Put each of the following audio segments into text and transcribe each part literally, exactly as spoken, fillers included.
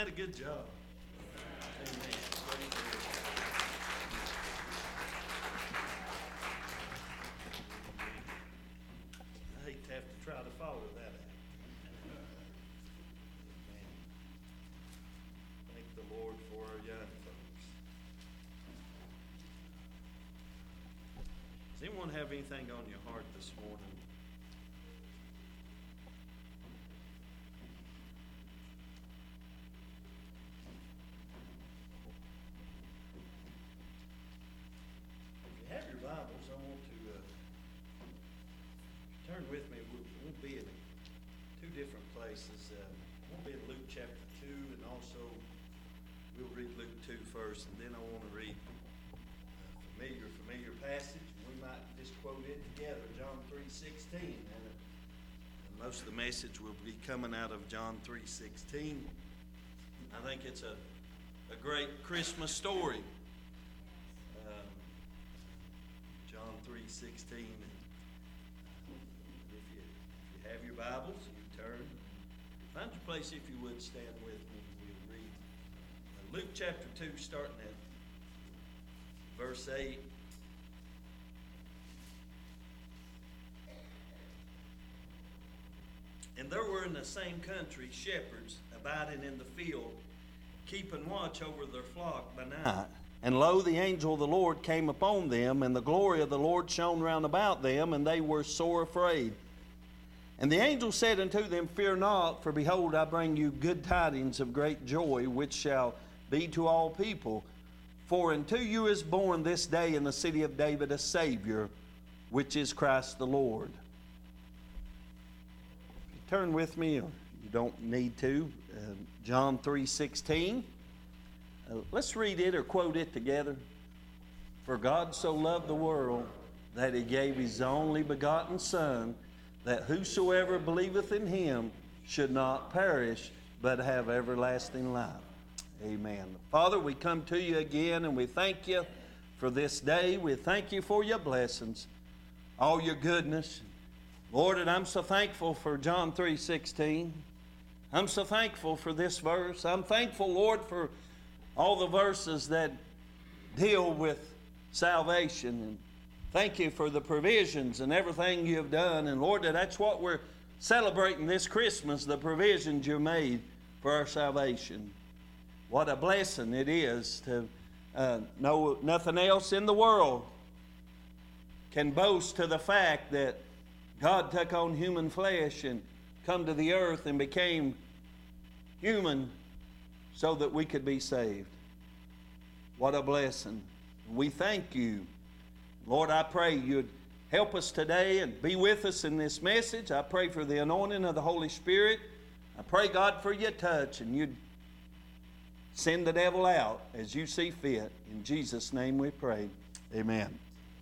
that a good job? Amen. I hate to have to try to follow that out. Amen. Thank the Lord for our young folks. Does anyone have anything on your heart this morning? Bibles, I want to uh, turn with me. We'll, we'll be in two different places. Uh, we'll be in Luke chapter two, and also we'll read Luke two first, and then I want to read a familiar, familiar passage. We might just quote it together, John three sixteen. And, uh, and most of the message will be coming out of John three sixteen. I think it's a, a great Christmas story. John three sixteen. If you, if you have your Bibles, you turn. Find your place, if you would, stand with me. We'll read uh, Luke chapter two, starting at verse eight. And there were in the same country shepherds abiding in the field, keeping watch over their flock by night. And lo, the angel of the Lord came upon them, and the glory of the Lord shone round about them, and they were sore afraid. And the angel said unto them, Fear not, for behold, I bring you good tidings of great joy, which shall be to all people. For unto you is born this day in the city of David a Savior, which is Christ the Lord. Turn with me, or you don't need to, uh, John three sixteen. Uh, let's read it or quote it together. For God so loved the world that he gave his only begotten Son, that whosoever believeth in him should not perish, but have everlasting life. Amen. Father, we come to you again, and we thank you for this day. We thank you for your blessings, all your goodness. Lord, and I'm so thankful for John three sixteen. I'm so thankful for this verse. I'm thankful, Lord, for all the verses that deal with salvation. And thank you for the provisions and everything you have done. And Lord, that's what we're celebrating this Christmas, the provisions you made for our salvation. What a blessing it is to uh, know nothing else in the world can boast to the fact that God took on human flesh and come to the earth and became human so that we could be saved. What a blessing. We thank you. Lord, I pray you'd help us today and be with us in this message. I pray for the anointing of the Holy Spirit. I pray, God, for your touch, and you'd send the devil out as you see fit. In Jesus' name we pray. Amen.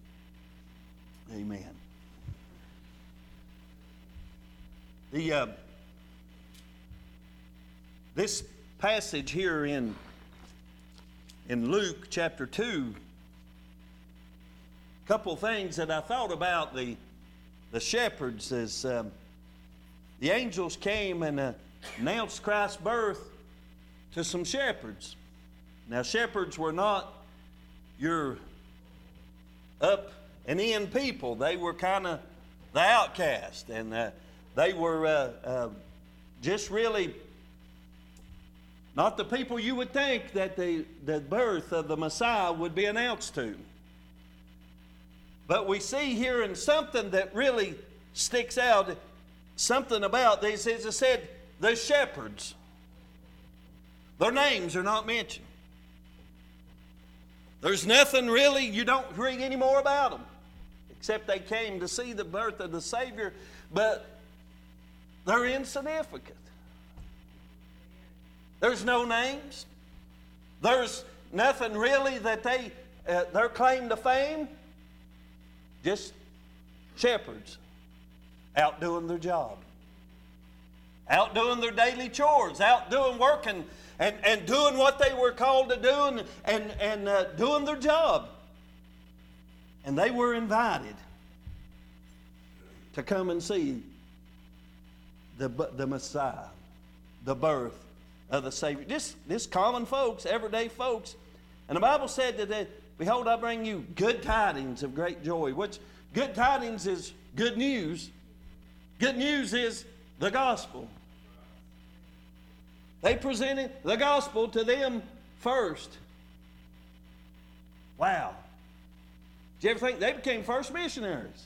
Amen. The uh, this passage here in in Luke chapter two, a couple things that I thought about the the shepherds as um, the angels came and uh, announced Christ's birth to some shepherds. Now, shepherds were not your up and in people. They were kind of the outcast, and uh, they were uh, uh, just really not the people you would think that the, the birth of the Messiah would be announced to. But we see here in something that really sticks out, something about these, as I said, the shepherds. Their names are not mentioned. There's nothing really, you don't read any more about them, except they came to see the birth of the Savior, but they're insignificant. There's no names. There's nothing really that they, uh, their claim to fame, just shepherds out doing their job, out doing their daily chores, out doing working and, and doing what they were called to do and, and, and uh, doing their job. And they were invited to come and see the, the Messiah, the birth of the Savior. This, this common folks, everyday folks. And the Bible said that, they, behold, I bring you good tidings of great joy. Which good tidings is good news. Good news is the gospel. They presented the gospel to them first. Wow. Did you ever think they became first missionaries?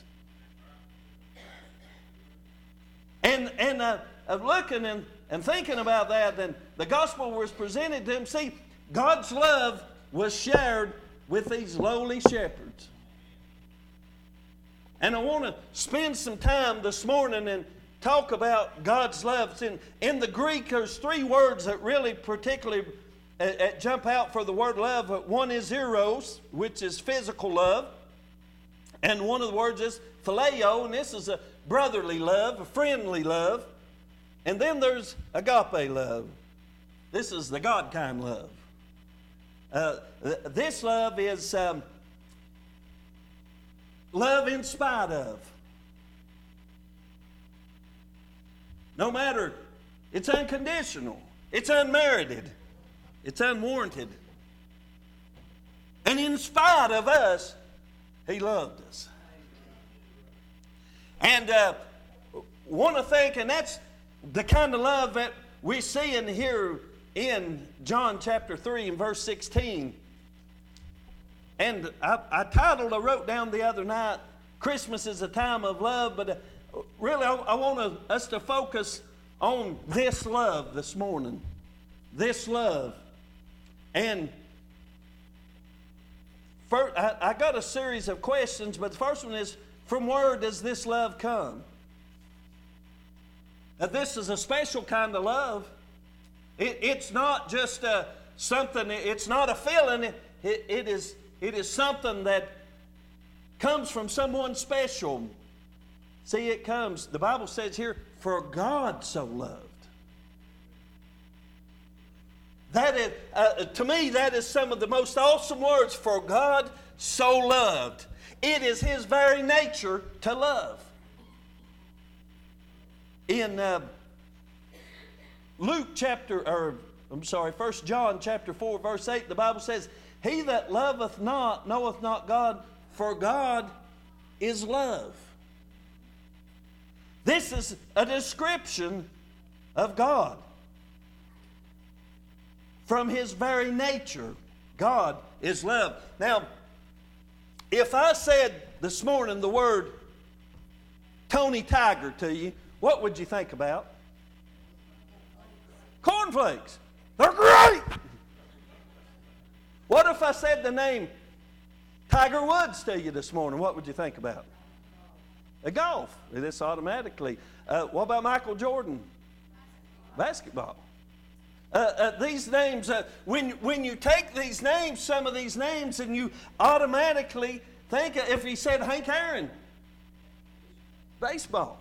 And, and uh, of looking and, and thinking about that, then the gospel was presented to them. See, God's love was shared with these lowly shepherds. And I want to spend some time this morning and talk about God's love. In, in the Greek, there's three words that really particularly uh, uh, jump out for the word love. One is eros, which is physical love. And one of the words is phileo, and this is a brotherly love, a friendly love. And then there's agape love. This is the God kind love. Uh, th- this love is um, love in spite of. No matter, it's unconditional. It's unmerited. It's unwarranted. And in spite of us, He loved us. And uh, want to think, and that's the kind of love that we see in here in John chapter three and verse sixteen. And I, I titled, I wrote down the other night, Christmas is a time of love, but uh, really I, I want to, us to focus on this love this morning. This love. And first, I, I got a series of questions, but the first one is, from where does this love come? Now, this is a special kind of love. It, it's not just uh, something, it's not a feeling, it, it, it, is, it is something that comes from someone special. See, it comes, the Bible says here, for God so loved. That is, uh, to me, that is some of the most awesome words, for God so loved. It is His very nature to love. In uh, Luke chapter, or I'm sorry, First John chapter four, verse eight, the Bible says, he that loveth not knoweth not God, for God is love. This is a description of God. From His very nature, God is love. Now, if I said this morning the word Tony Tiger to you, what would you think about? Cornflakes. They're great. What if I said the name Tiger Woods to you this morning? What would you think about? A golf. This automatically. Uh, what about Michael Jordan? Basketball. Uh, uh, these names, uh, when, when you take these names, some of these names, and you automatically think, if he said Hank Aaron, baseball.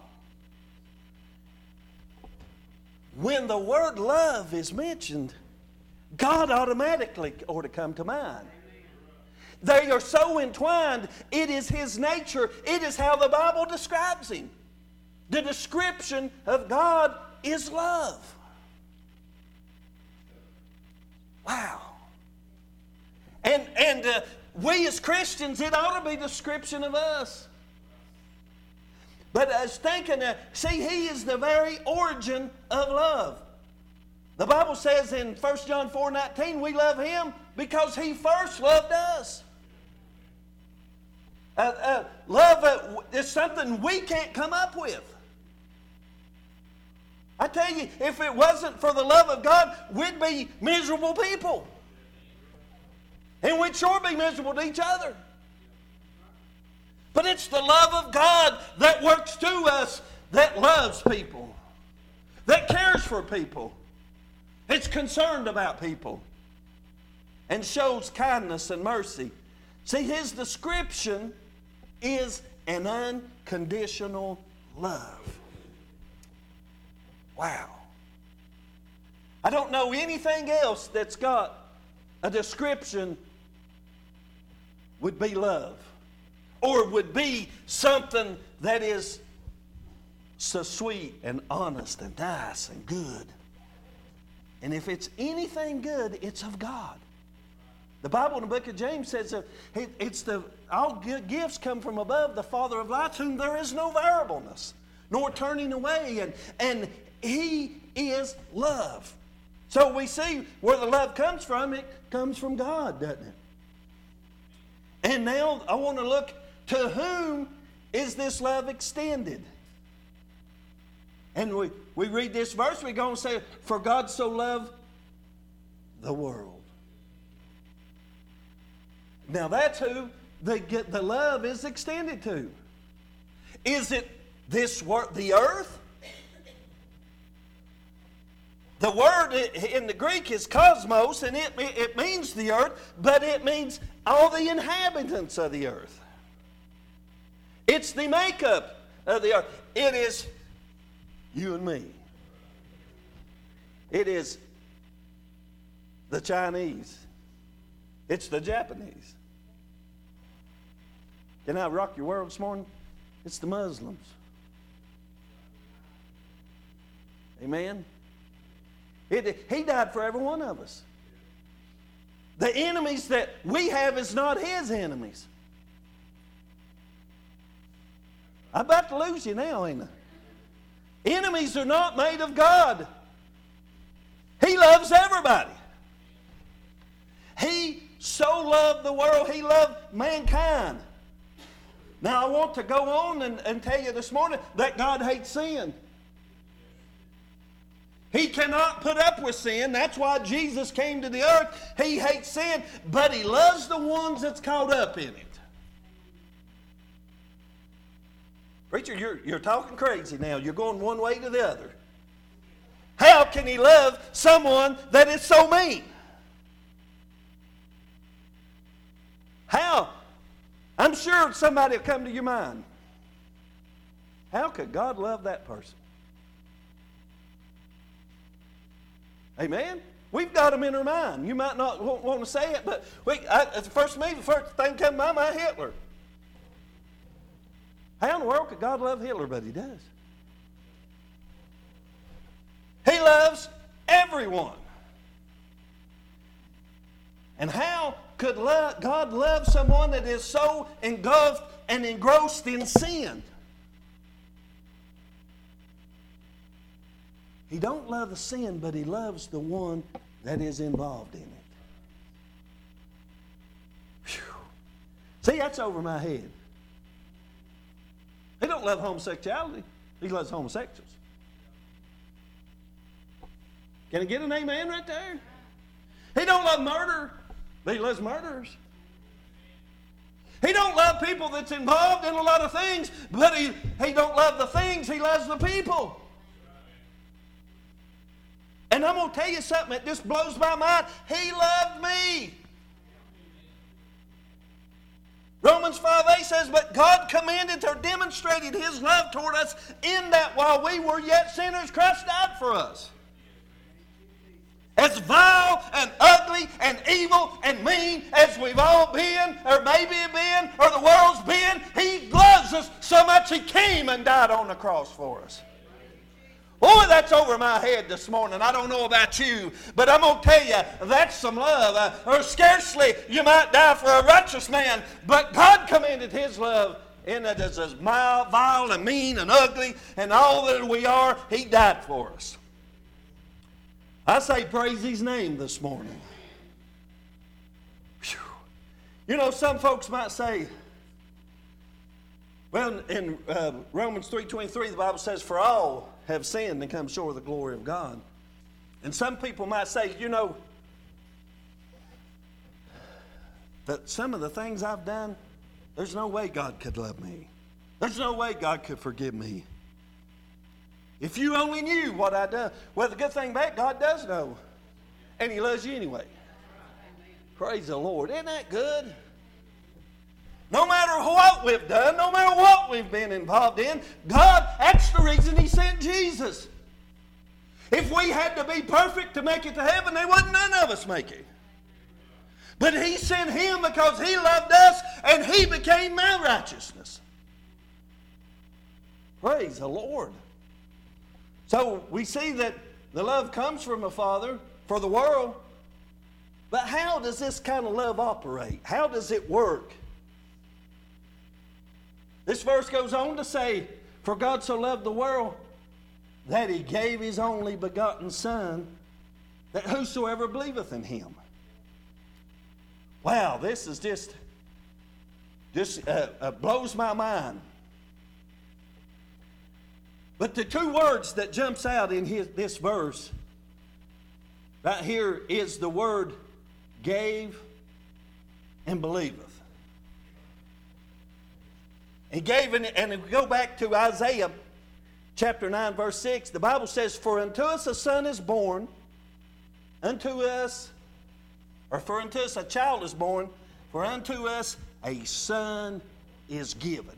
When the word love is mentioned, God automatically ought to come to mind. They are so entwined, it is His nature, it is how the Bible describes Him. The description of God is love. Wow. And, and uh, we as Christians, it ought to be a description of us. But I was thinking, uh, see, He is the very origin of love. The Bible says in First John four nineteen, we love Him because He first loved us. Uh, uh, love uh, is something we can't come up with. I tell you, if it wasn't for the love of God, we'd be miserable people. And we'd sure be miserable to each other. But it's the love of God that works through us, that loves people, that cares for people, it's concerned about people, and shows kindness and mercy. See, His description is an unconditional love. Wow. I don't know anything else that's got a description would be love. Or would be something that is so sweet and honest and nice and good And if it's anything good, it's of God. The Bible in the book of James says that it's the all good gifts come from above, the Father of lights, whom there is no variableness, nor turning away. And, and He is love. So we see where the love comes from. It comes from God, doesn't it? And now I want to look, to whom is this love extended? And we, we read this verse, we're going to say, for God so loved the world. Now that's who the, the love is extended to. Is it this world, the earth? The word in the Greek is cosmos, and it, it means the earth, but it means all the inhabitants of the earth. It's the makeup of the earth. It is you and me. It is the Chinese. It's the Japanese. Can I rock your world this morning? It's the Muslims. Amen? It, he died for every one of us. The enemies that we have is not His enemies. I'm about to lose you now, ain't I? Enemies are not made of God. He loves everybody. He so loved the world, He loved mankind. Now I want to go on and, and tell you this morning that God hates sin. He cannot put up with sin. That's why Jesus came to the earth. He hates sin, but He loves the ones that's caught up in it. Preacher, you're, you're talking crazy now. You're going one way to the other. How can He love someone that is so mean? How? I'm sure somebody will come to your mind. How could God love that person? Amen? We've got them in our mind. You might not want to say it, but we, I, the first me, the first thing come to my mind, Hitler. How in the world could God love Hitler? But He does. He loves everyone. And how could love, God love someone that is so engulfed and engrossed in sin? He don't love the sin, but He loves the one that is involved in it. Whew. See, that's over my head. He don't love homosexuality. He loves homosexuals. Can I get an amen right there? He don't love murder, but He loves murderers. He don't love people that's involved in a lot of things, but he, he don't love the things. He loves the people. And I'm going to tell you something that just blows my mind. He loved me. Romans five eight says, but God commanded or demonstrated His love toward us in that while we were yet sinners, Christ died for us. As vile and ugly and evil and mean as we've all been, or maybe been, or the world's been, He loves us so much He came and died on the cross for us. Boy, that's over my head this morning. I don't know about you, but I'm going to tell you, that's some love. Uh, or scarcely you might die for a righteous man, but God commanded His love in it as vile and mean and ugly and all that we are. He died for us. I say praise His name this morning. Whew. You know, some folks might say, well, in uh, Romans three twenty-three, the Bible says, for all have sinned and come short of the glory of God. And some people might say, you know, that some of the things I've done, there's no way God could love me. There's no way God could forgive me. If you only knew what I done. Well, the good thing about it, God does know. And He loves you anyway. Praise the Lord. Isn't that good? No matter what we've done, no matter what we've been involved in, God, that's the reason He sent Jesus. If we had to be perfect to make it to heaven, there wouldn't none of us make it. But He sent Him because He loved us and He became my righteousness. Praise the Lord. So we see that the love comes from the Father, for the world. But how does this kind of love operate? How does it work? This verse goes on to say, for God so loved the world that he gave his only begotten Son, that whosoever believeth in him. Wow, this is just, just uh, uh, blows my mind. But the two words that jumps out in his, this verse right here is the word gave and believeth. He gave, and, and if we go back to Isaiah chapter nine, verse six, the Bible says, for unto us a son is born, unto us, or for unto us a child is born, for unto us a son is given.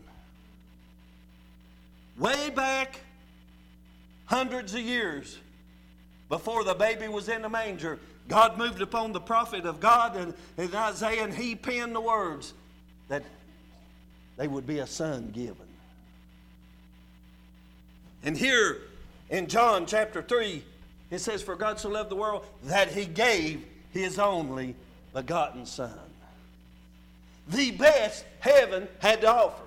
Way back, hundreds of years before the baby was in the manger, God moved upon the prophet of God and, and Isaiah, and he penned the words that they would be a son given. And here in John chapter three, it says, for God so loved the world that he gave his only begotten Son. The best heaven had to offer.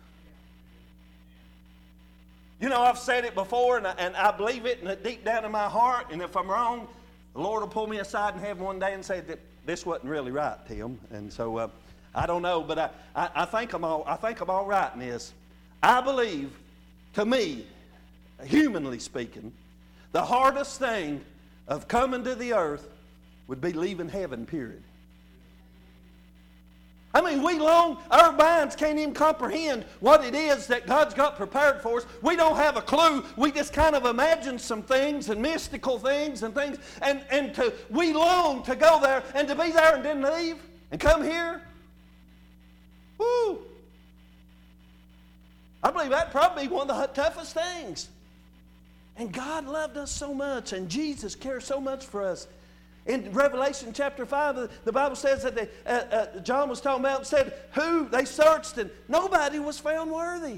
You know, I've said it before, and I, and I believe it and deep down in my heart, and if I'm wrong, the Lord will pull me aside in heaven one day and say that this wasn't really right, Tim. And so uh, I don't know, but I, I, I think I'm all I think I'm all right in this. I believe, to me, humanly speaking, the hardest thing of coming to the earth would be leaving heaven, period. I mean, we long, our minds can't even comprehend what it is that God's got prepared for us. We don't have a clue. We just kind of imagine some things and mystical things and things. And, and to, we long to go there and to be there and then leave and come here. Woo! I believe that'd probably be one of the toughest things. And God loved us so much, and Jesus cares so much for us. In Revelation chapter five, the, the Bible says that they, uh, uh, John was talking about and said, who they searched, and nobody was found worthy.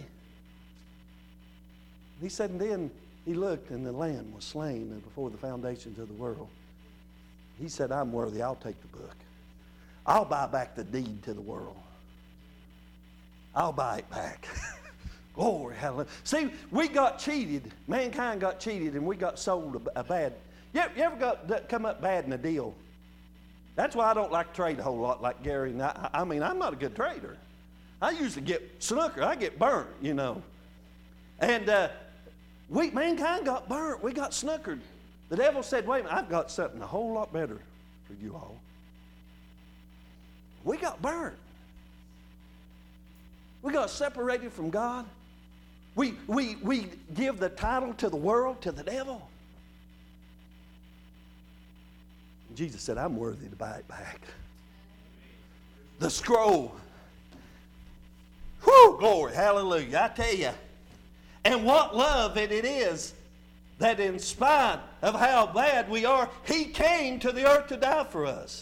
He said, and then he looked, and the Lamb was slain before the foundations of the world. He said, I'm worthy. I'll take the book. I'll buy back the deed to the world. I'll buy it back. Glory, hallelujah. See, we got cheated. Mankind got cheated, and we got sold a, a bad. You ever, you ever got come up bad in a deal? That's why I don't like to trade a whole lot like Gary. And I, I mean, I'm not a good trader. I usually get snooker. I get burnt, you know. And uh, we, mankind got burnt. We got snookered. The devil said, wait a minute, I've got something a whole lot better for you all. We got burnt. We got separated from God. We, we, we give the title to the world, to the devil. Jesus said, I'm worthy to buy it back. The scroll. Whew, glory, hallelujah. I tell you. And what love it, it is that in spite of how bad we are, he came to the earth to die for us.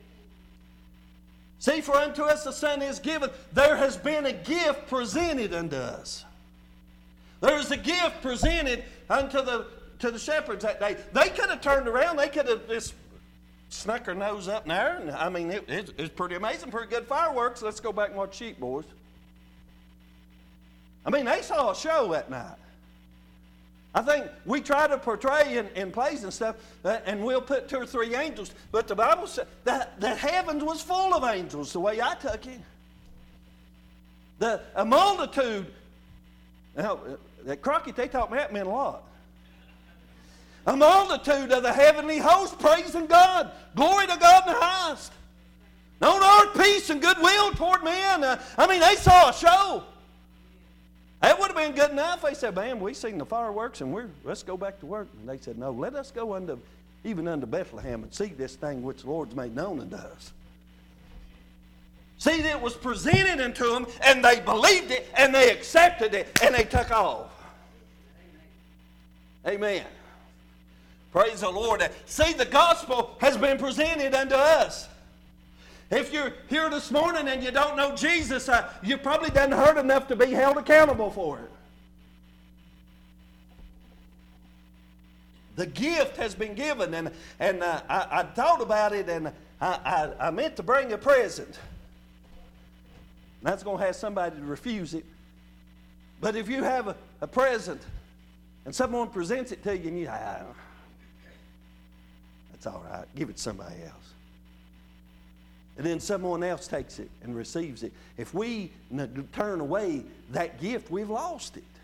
See, for unto us a son is given. There has been a gift presented unto us. There is a gift presented unto the, to the shepherds that day. They could have turned around. They could have just snuck their nose up in there. And, I mean, it, it, it's pretty amazing. Pretty good fireworks. Let's go back and watch sheep, boys. I mean, they saw a show that night. I think we try to portray in, in plays and stuff, uh, and we'll put two or three angels, but the Bible said that the heavens was full of angels, the way I took it. The, a multitude, now, at Crockett, they taught me that meant a lot. A multitude of the heavenly host praising God. Glory to God in the highest. On earth, peace and goodwill toward men. Uh, I mean, they saw a show. That would have been good enough. They said, man, we seen the fireworks and we're let's go back to work. And they said, no, let us go unto, even unto Bethlehem and see this thing which the Lord's made known unto us. See, it was presented unto them, and they believed it, and they accepted it, and they took off. Amen. Praise the Lord. See, the gospel has been presented unto us. If you're here this morning and you don't know Jesus, uh, you probably done heard enough to be held accountable for it. The gift has been given. And, and uh, I, I thought about it, and I, I, I meant to bring a present. And that's going to have somebody to refuse it. But if you have a, a present and someone presents it to you and you, ah, that's all right, give it to somebody else. And then someone else takes it and receives it. If we turn away that gift, we've lost it.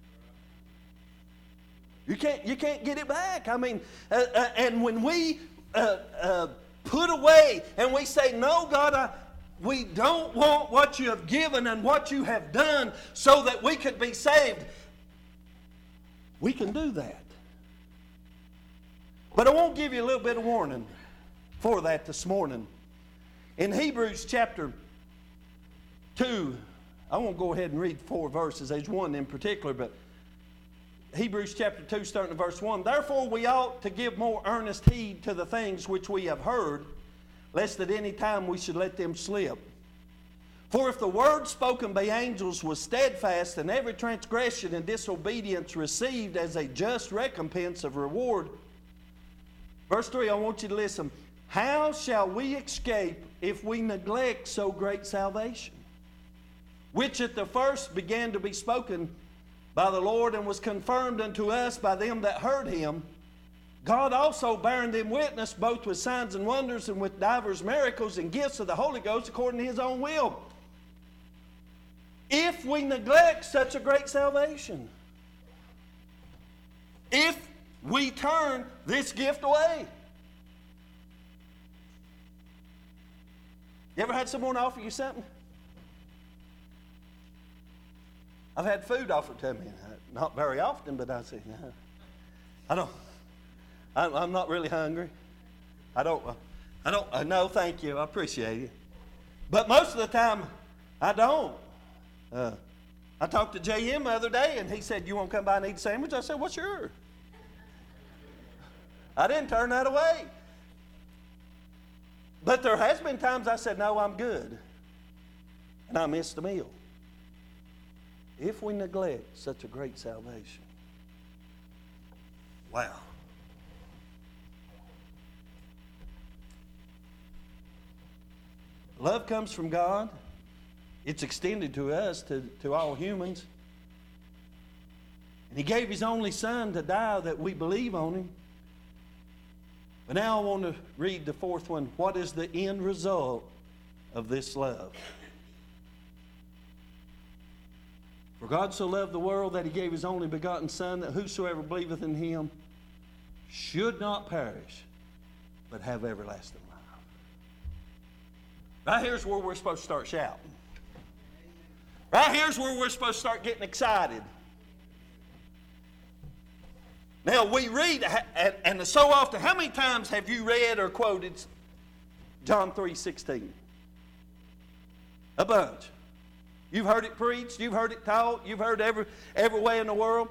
You can't, you can't get it back. I mean, uh, uh, and when we uh, uh, put away and we say, no, God, I, we don't want what you have given and what you have done so that we could be saved, we can do that. But I won't give you a little bit of warning for that this morning. In Hebrews chapter two, I won't go ahead and read four verses. There's one in particular, but Hebrews chapter two, starting at verse one. Therefore we ought to give more earnest heed to the things which we have heard, lest at any time we should let them slip. For if the word spoken by angels was steadfast, and every transgression and disobedience received as a just recompense of reward. Verse three, I want you to listen. How shall we escape if we neglect so great salvation, which at the first began to be spoken by the Lord, and was confirmed unto us by them that heard him, God also bearing them witness, both with signs and wonders, and with divers miracles and gifts of the Holy Ghost, according to his own will? If we neglect such a great salvation, if we turn this gift away. You ever had someone offer you something? I've had food offered to me. Not very often, but I say, no. I don't, I'm, I'm not really hungry. I don't, I don't, uh, no, thank you, I appreciate it. But most of the time, I don't. Uh, I talked to J M the other day, and he said, you want to come by and eat a sandwich? I said, well, sure. I didn't turn that away. But there has been times I said, no, I'm good. And I missed the meal. If we neglect such a great salvation. Wow. Love comes from God. It's extended to us, to, to all humans. And he gave his only son to die that we believe on him. But now I want to read the fourth one. What is the end result of this love? For God so loved the world that he gave his only begotten Son, that whosoever believeth in him should not perish, but have everlasting life. Right here's where we're supposed to start shouting. Right here's where we're supposed to start getting excited. Now we read, and so often, how many times have you read or quoted John three sixteen? A bunch. You've heard it preached, you've heard it taught, you've heard every every way in the world.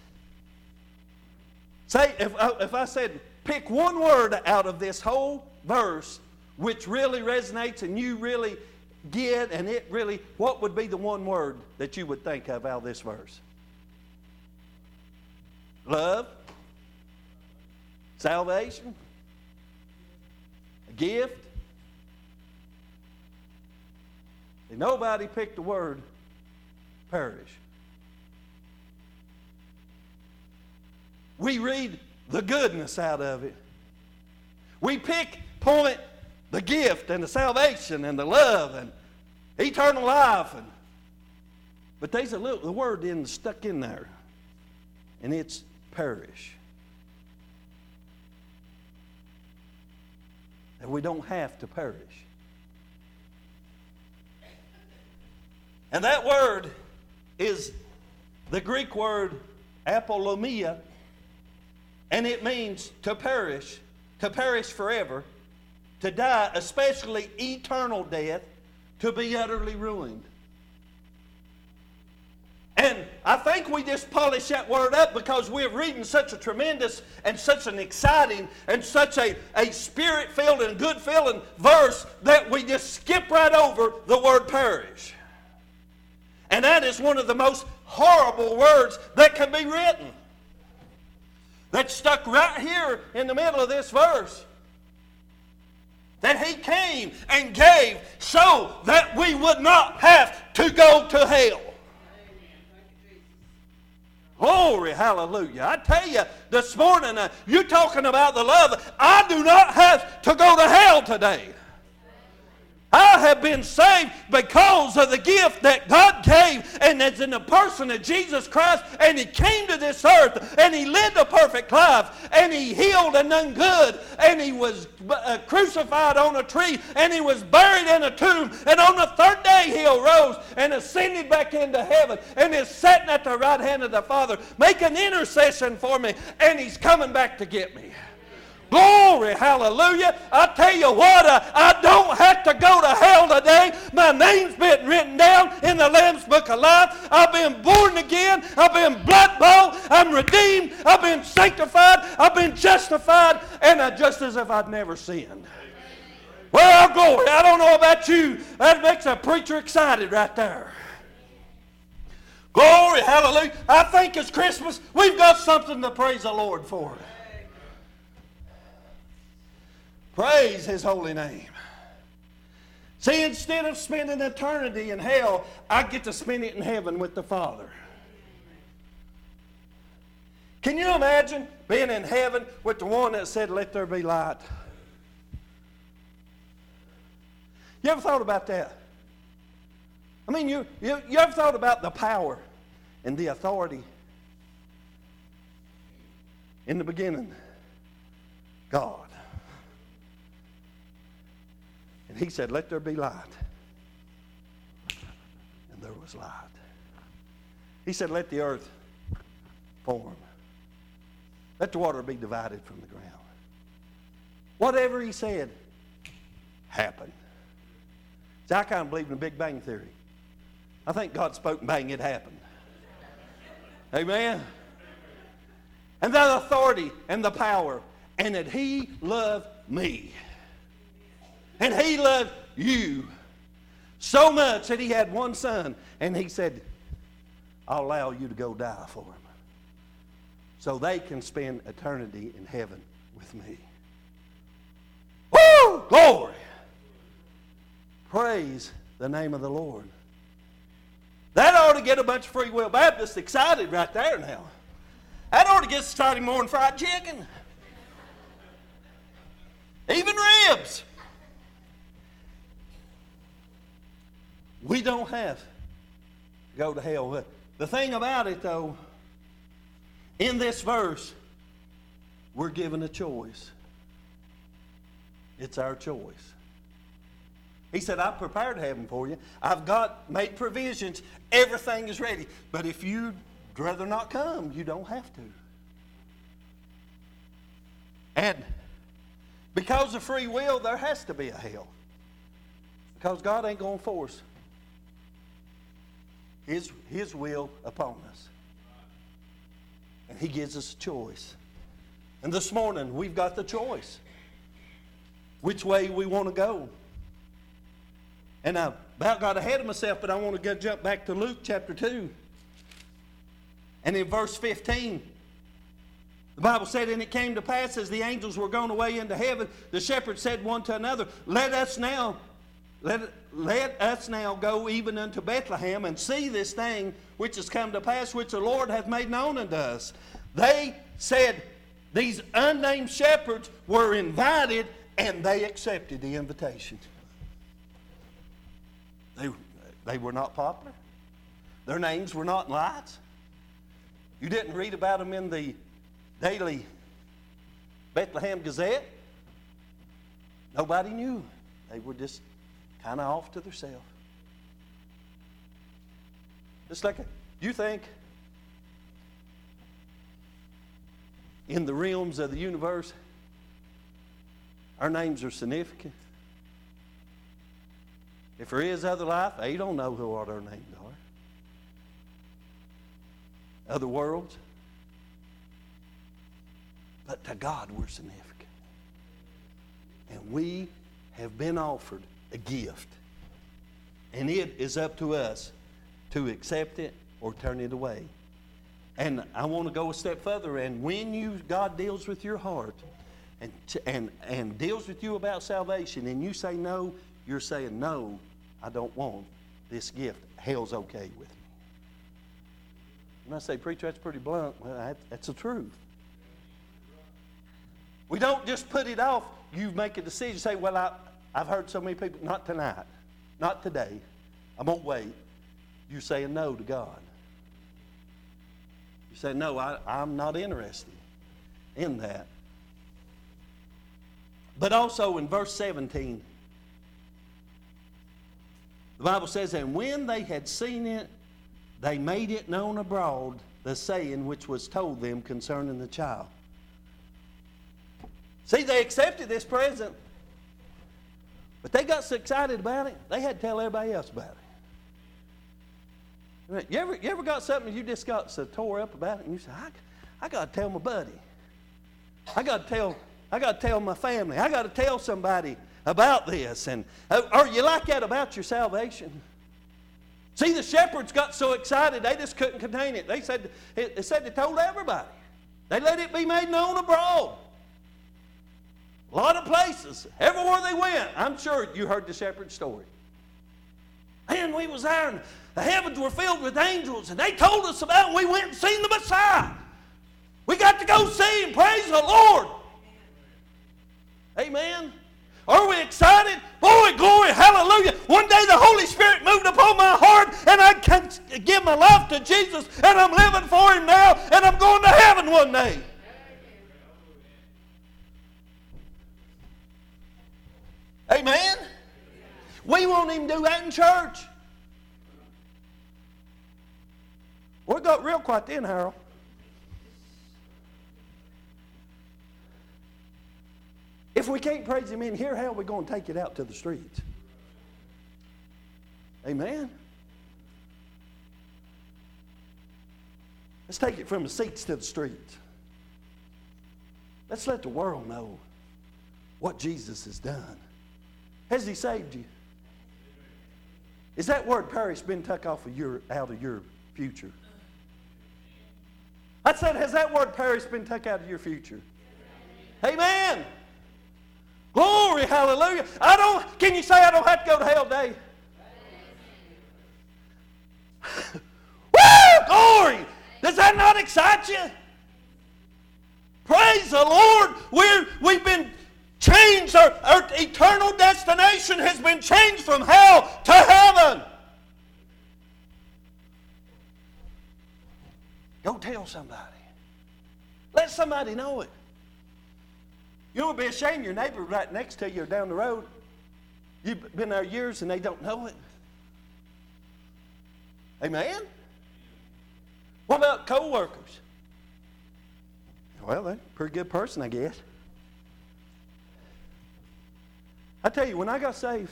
Say, if I, if I said, pick one word out of this whole verse which really resonates and you really get, and it really, what would be the one word that you would think of out of this verse? Love, salvation, a gift. And nobody picked the word perish. We read the goodness out of it. We pick, point the gift and the salvation and the love and eternal life. And, but there's a little, the word in stuck in there. And it's perish. And we don't have to perish. And that word is the Greek word apolomia, and it means to perish, to perish forever, to die, especially eternal death, to be utterly ruined. And I think we just polish that word up because we're reading such a tremendous and such an exciting and such a, a spirit-filled and good-feeling verse that we just skip right over the word perish. And that is one of the most horrible words that can be written. that's stuck right here in the middle of this verse. That He came and gave so that we would not have to go to hell. Glory, hallelujah. I tell you, this morning, uh, you're talking about the love. I do not have to go to hell today. I have been saved because of the gift that God gave, and it's in the person of Jesus Christ, and He came to this earth, and He lived a perfect life, and He healed and done good, and He was uh, crucified on a tree, and He was buried in a tomb, and on the third day He arose and ascended back into heaven, and is sitting at the right hand of the Father, making intercession for me, and He's coming back to get me. Glory, hallelujah. I tell you what, uh, I don't have to go to hell today. My name's been written down in the Lamb's Book of Life. I've been born again. I've been blood bought. I'm redeemed. I've been sanctified. I've been justified. And I, just as if I'd never sinned. Well, glory, I don't know about you. That makes a preacher excited right there. Glory, hallelujah. I think it's Christmas. We've got something to praise the Lord for. Praise His holy name. See, instead of spending eternity in hell, I get to spend it in heaven with the Father. Can you imagine being in heaven with the one that said, "Let there be light"? You ever thought about that? I mean, you, you, you ever thought about the power and the authority? In the beginning, God. And He said, "Let there be light." And there was light. He said, "Let the earth form. Let the water be divided from the ground." Whatever He said happened. See, I kind of believe in the Big Bang Theory. I think God spoke and bang, it happened. Amen? And that authority and the power, and that He loved me. And He loved you so much that He had one son. And He said, "I'll allow you to go die for Him, so they can spend eternity in heaven with me." Woo! Glory! Praise the name of the Lord. That ought to get a bunch of Free Will Baptists excited right there now. That ought to get started more than fried chicken. Even ribs. We don't have to go to hell. The thing about it, though, in this verse, we're given a choice. It's our choice. He said, "I've prepared heaven for you. I've got made provisions. Everything is ready. But if you'd rather not come, you don't have to." And because of free will, there has to be a hell. Because God ain't going to force His, His will upon us. And He gives us a choice. And this morning, we've got the choice. Which way we want to go. And I about got ahead of myself, but I want to go jump back to Luke chapter two. And in verse fifteen, the Bible said, "And it came to pass as the angels were gone away into heaven, the shepherds said one to another, Let us now Let, let us now go even unto Bethlehem and see this thing which has come to pass, which the Lord hath made known unto us." They said, these unnamed shepherds were invited, and they accepted the invitation. They, they were not popular. Their names were not in lights. You didn't read about them in the daily Bethlehem Gazette. Nobody knew. They were just kind of off to themselves. Just like, a, you think in the realms of the universe, our names are significant? If there is other life, they don't know who what our names are. Other worlds. But to God, we're significant. And we have been offered a gift. And it is up to us to accept it or turn it away. And I want to go a step further. And when you God deals with your heart and, and, and deals with you about salvation and you say no, you're saying, no, I don't want this gift. Hell's okay with me. When I say, preacher, that's pretty blunt, well, that, that's the truth. We don't just put it off. You make a decision. Say, well, I, I've heard so many people, not tonight, not today. I'm going to wait. You're saying no to God. You say, no, I, I'm not interested in that. But also in verse seventeen, the Bible says, and when they had seen it, they made it known abroad, the saying which was told them concerning the child. See, they accepted this present, but they got so excited about it, they had to tell everybody else about it. You ever, you ever got something you just got so tore up about it, and you say, I, I got to tell my buddy. I got to tell, I got to tell my family. I got to tell somebody about this. And are you like that about your salvation? See, the shepherds got so excited they just couldn't contain it. They said, they said they told everybody. They let it be made known abroad. A lot of places, everywhere they went. I'm sure you heard the shepherd story. And we was there, and the heavens were filled with angels, and they told us about it. We went and seen the Messiah. We got to go see him. Praise the Lord. Amen. Are we excited? Boy, glory, hallelujah. One day the Holy Spirit moved upon my heart, and I can give my life to Jesus, and I'm living for him now, and I'm going to heaven one day. Amen. We won't even do that in church. We got real quiet then, Harold. If we can't praise him in here, how are we going to take it out to the streets? Amen. Let's take it from the seats to the streets. Let's let the world know what Jesus has done. Has he saved you? Is that word perish been took off of your, out of your future? I said, has that word perish been took out of your future? Amen. Glory, hallelujah. I don't, can you say I don't have to go to hell, Dave? Woo, glory. Does that not excite you? Praise the Lord. We're, we've been changed. Our, our eternal destination has been changed from hell to heaven. Go tell somebody. Let somebody know it. You would be ashamed your neighbor right next to you or down the road. You've been there years and they don't know it. Amen? What about co-workers? Well, they're a pretty good person, I guess. I tell you, when I got saved,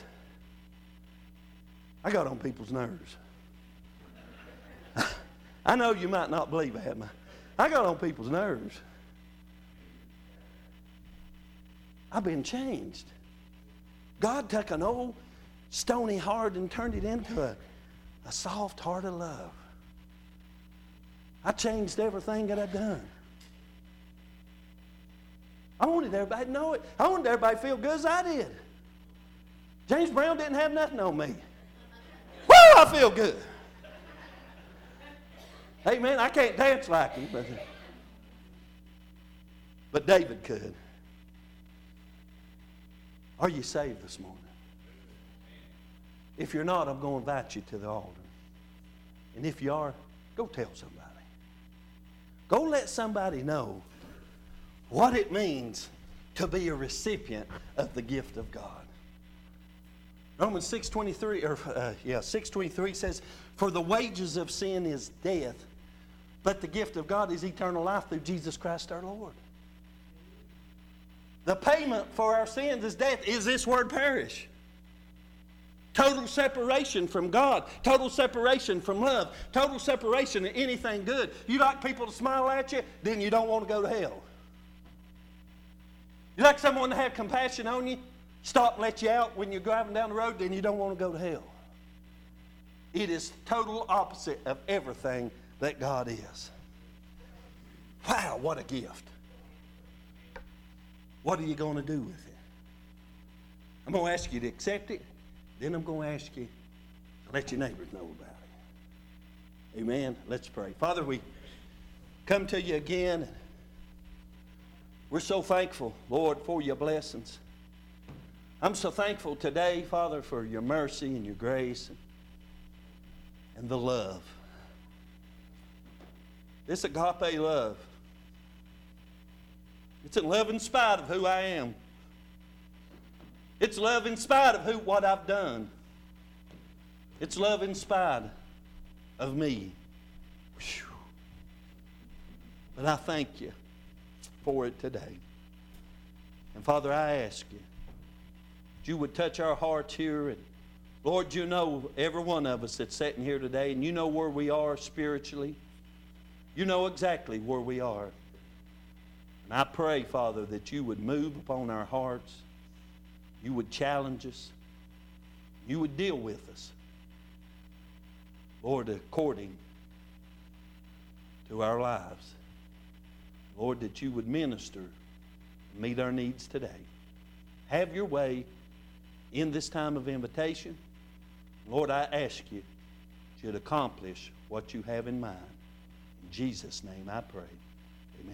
I got on people's nerves. I know you might not believe that, but I got on people's nerves. I've been changed. God took an old stony heart and turned it into a, a soft heart of love. I changed everything that I've done. I wanted everybody to know it. I wanted everybody to feel good as I did. James Brown didn't have nothing on me. Woo, I feel good. Hey, man, I can't dance like him, but, but David could. Are you saved this morning? If you're not, I'm going to invite you to the altar. And if you are, go tell somebody. Go let somebody know what it means to be a recipient of the gift of God. Romans six twenty-three, or uh, yeah, six twenty-three says, "For the wages of sin is death, but the gift of God is eternal life through Jesus Christ our Lord." The payment for our sins is death. Is this word perish? Total separation from God. Total separation from love. Total separation of anything good. You like people to smile at you, then you don't want to go to hell. You like someone to have compassion on you, stop and let you out when you're driving down the road, then you don't want to go to hell. It is total opposite of everything that God is. Wow, what a gift. What are you going to do with it? I'm going to ask you to accept it. Then I'm going to ask you to let your neighbors know about it. Amen. Let's pray. Father, we come to you again. We're so thankful, Lord, for your blessings. I'm so thankful today, Father, for your mercy and your grace and, and the love. This agape love. It's a love in spite of who I am. It's love in spite of who, what I've done. It's love in spite of me. Whew. But I thank you for it today. And Father, I ask you that you would touch our hearts here. And Lord, you know every one of us that's sitting here today, and you know where we are spiritually. You know exactly where we are. And I pray, Father, that you would move upon our hearts. You would challenge us. You would deal with us. Lord, according to our lives. Lord, that you would minister and meet our needs today. Have your way in this time of invitation. Lord, I ask you that you'd accomplish what you have in mind. In Jesus' name I pray. Amen.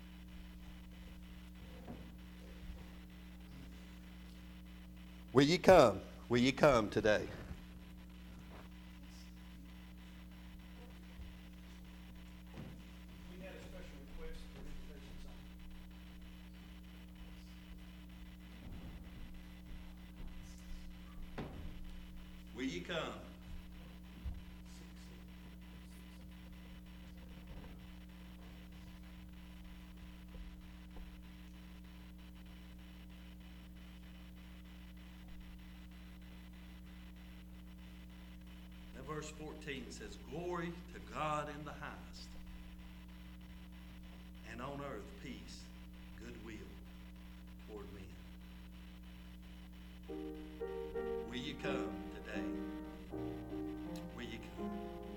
Will you come? Will you come today? We had a special request for information on. Will you come? Now, verse fourteen says, "Glory to God in the highest, and on earth peace, goodwill toward men." Will you come today? Will you come?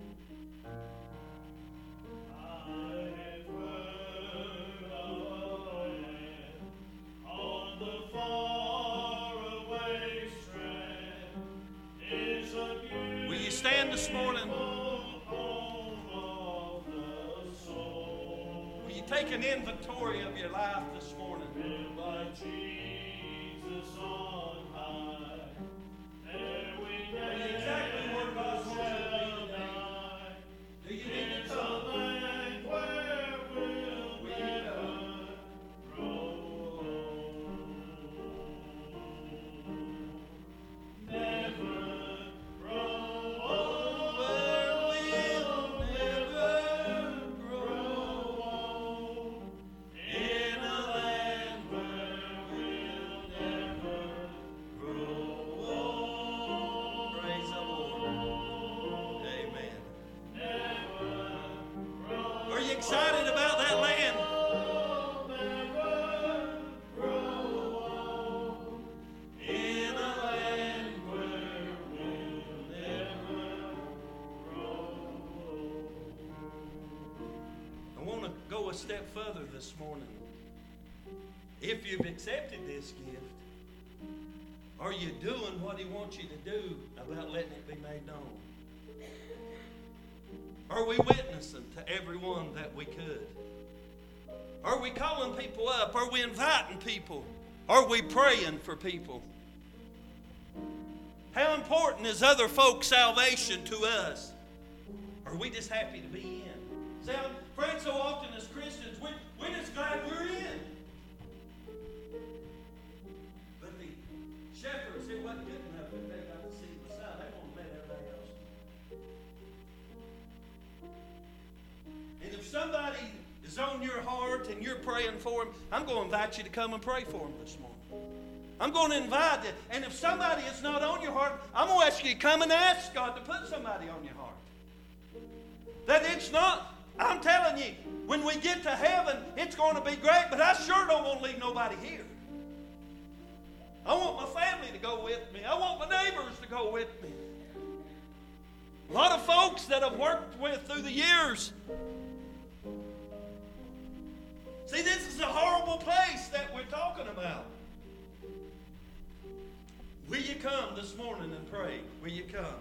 Will you stand this morning? Will you take an inventory of your life this morning? Exactly where God wants you to be today. Do you need to come? Will you come? Praise the Lord. Amen. Are you excited about that land? In a land where we'll never grow. I want to go a step further this morning. If you've accepted this gift, are you doing what he wants you to do about letting it be made known? Are we witnessing to everyone that we could? Are we calling people up? Are we inviting people? Are we praying for people? How important is other folks' salvation to us? Are we just happy to be in? See, I'm afraid so often as Christians, we, we're just glad we're in. But the shepherds, it wasn't good enough that they got to see the Messiah. They want to let everybody else. And if somebody is on your heart and you're praying for them, I'm going to invite you to come and pray for them this morning. I'm going to invite you. And if somebody is not on your heart, I'm going to ask you to come and ask God to put somebody on your heart. That it's not, I'm telling you, when we get to heaven, it's going to be great, but I sure don't want to leave nobody here. I want my family to go with me. I want my neighbors to go with me. A lot of folks that I've worked with through the years, See, this is a horrible place that we're talking about. Will you come this morning and pray? Will you come?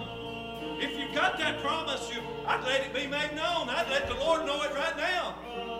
I'd let it be made known. I'd let the Lord know it right now.